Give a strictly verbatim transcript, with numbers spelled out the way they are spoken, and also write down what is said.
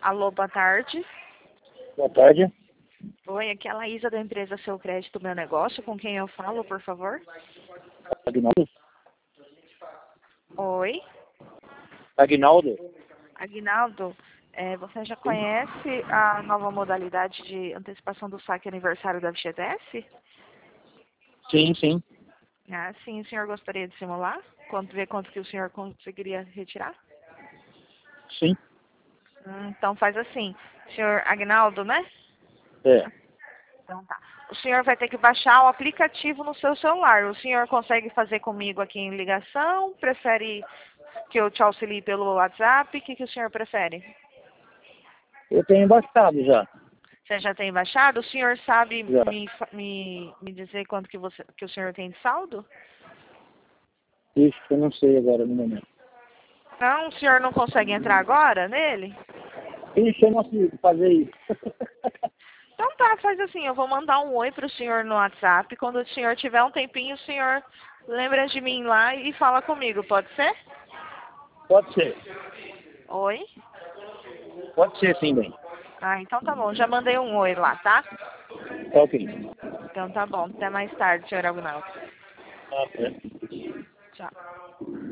Alô, boa tarde. Boa tarde. Oi, aqui é a Laísa da empresa Seu Crédito Meu Negócio. Com quem eu falo, por favor? Aguinaldo? Oi, Aguinaldo? Aguinaldo. É, você já Sim, conhece a nova modalidade de antecipação do saque aniversário da F G T S? sim. sim. Ah, sim, o senhor gostaria de simular? Quanto, ver quanto que o senhor conseguiria retirar? Sim. Hum, então faz assim, senhor Agnaldo, né? É. Então tá. O senhor vai ter que baixar o aplicativo no seu celular. O senhor consegue fazer comigo aqui em ligação? Prefere que eu te auxilie pelo WhatsApp? O que, que o senhor prefere? Eu tenho baixado já. Você já tem baixado? O senhor sabe Já. me, fa- me, me dizer quanto que, você, que o senhor tem de saldo? Isso, eu não sei agora no momento. Não, o senhor não consegue entrar agora nele? Ixi, eu não consigo fazer isso. Então tá, faz assim, eu vou mandar um oi pro senhor no WhatsApp. Quando o senhor tiver um tempinho, o senhor lembra de mim lá e fala comigo, pode ser? Pode ser. Oi? Pode ser sim, bem. Ah, então tá bom, já mandei um oi lá, tá? Tá ok. Então tá bom, até mais tarde, senhor Agnaldo. Tá certo. Tchau.